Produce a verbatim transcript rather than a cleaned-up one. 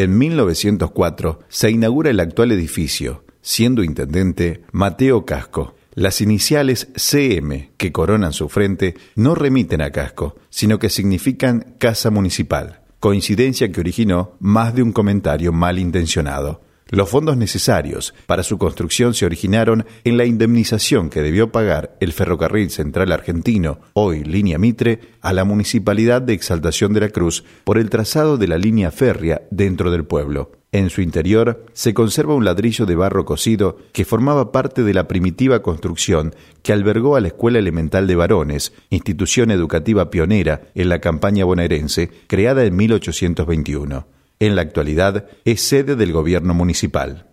En mil novecientos cuatro se inaugura el actual edificio, siendo intendente Mateo Casco. Las iniciales C M que coronan su frente no remiten a Casco, sino que significan Casa Municipal, coincidencia que originó más de un comentario malintencionado. Los fondos necesarios para su construcción se originaron en la indemnización que debió pagar el Ferrocarril Central Argentino, hoy Línea Mitre, a la Municipalidad de Exaltación de la Cruz por el trazado de la línea férrea dentro del pueblo. En su interior se conserva un ladrillo de barro cocido que formaba parte de la primitiva construcción que albergó a la Escuela Elemental de Varones, institución educativa pionera en la campaña bonaerense, creada en mil ochocientos veintiuno. En la actualidad es sede del gobierno municipal.